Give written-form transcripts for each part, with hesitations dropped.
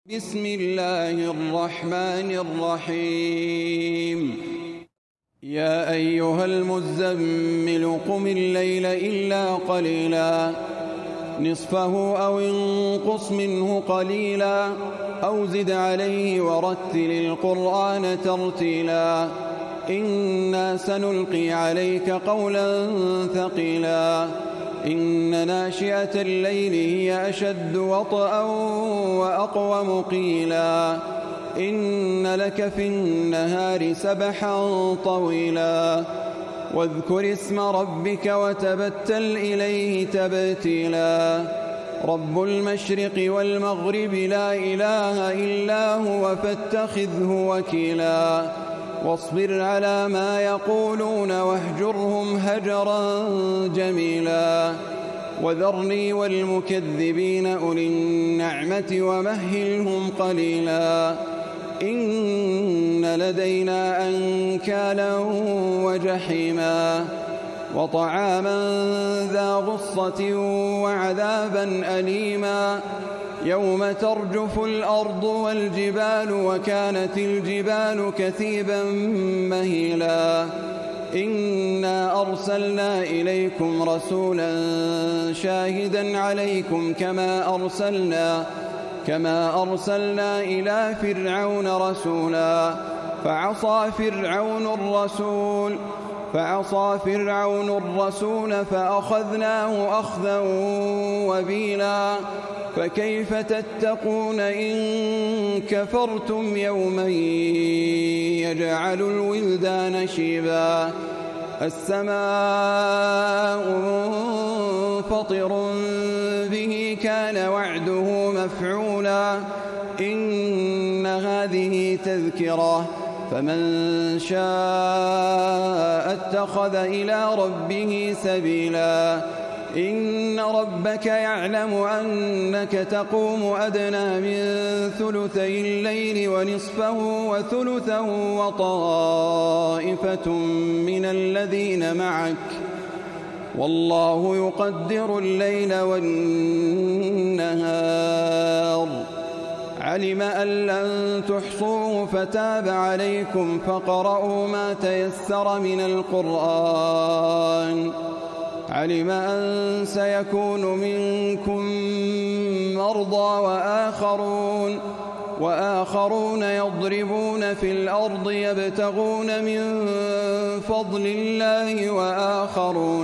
بسم الله الرحمن الرحيم يا أيها المزمل قم الليل إلا قليلا نصفه أو انقص منه قليلا أو زد عليه ورتل القرآن ترتيلا إنا سنلقي عليك قولا ثقيلا إن ناشئة الليل هي أشد وطئا وأقوم قيلا إن لك في النهار سبحا طويلا واذكر اسم ربك وتبتل إليه تبتيلا رب المشرق والمغرب لا إله إلا هو فاتخذه وكيلا واصبر على ما يقولون واهجرهم هجرا جميلا وذرني والمكذبين أولي النعمة ومهلهم قليلا إن لدينا أنكالا وجحيما وطعاما ذا غصة وعذابا أليما يوم ترجف الأرض والجبال وكانت الجبال كثيبا مهيلا إنا أرسلنا إليكم رسولا شاهدا عليكم كما أرسلنا إلى فرعون رسولا فعصى فرعون الرسول فأخذناه أخذا وبيلا فكيف تتقون إن كفرتم يوما يجعل الولدان شيبا السماء منفطر به كان وعده مفعولا إن هذه تذكرة فمن شاء اتخذ إلى ربه سبيلا إن ربك يعلم أنك تقوم أدنى من ثلثي الليل ونصفه وثلثه وطائفة من الذين معك والله يقدر الليل والنهار علم أن لن تحصوه فتاب عليكم فاقرؤوا ما تيسر من القرآن علم أن سيكون منكم مرضى وآخرون يضربون في الأرض يبتغون من فضل الله وآخرون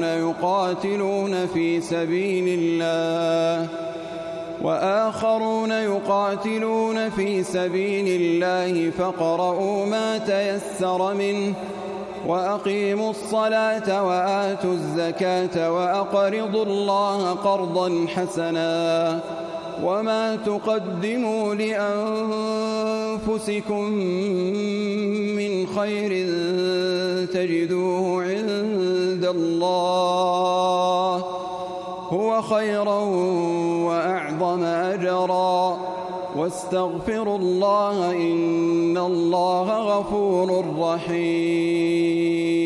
يقاتلون في سبيل الله فاقرؤوا ما تيسر منه وأقيموا الصلاة وآتوا الزكاة وأقرضوا الله قرضا حسنا وما تقدموا لأنفسكم من خير تجدوه عند الله هو خيرا وأعظم أجرا واستغفروا الله إن الله غفور رحيم